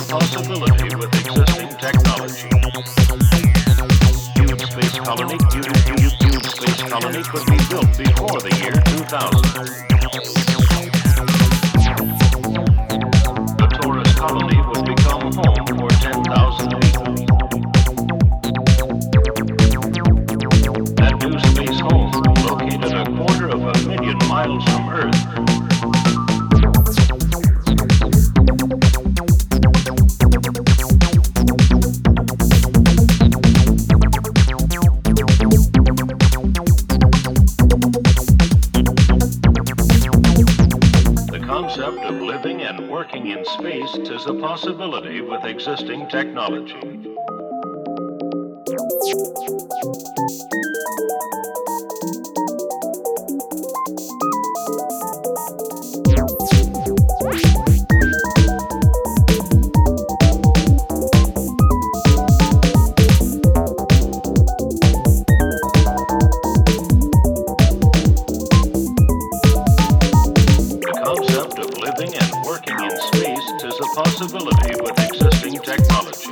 possibility with existing technology. Huge space colony could be built before the year 2000. The Taurus colony would become home for 10,000 people. That new space home, located a 250,000 miles from Earth, the concept of living and working in space is a possibility with existing technology. Possibility with existing technology.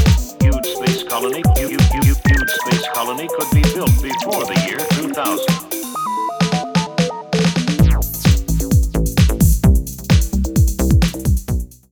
Huge space colony could be built before the year 2000.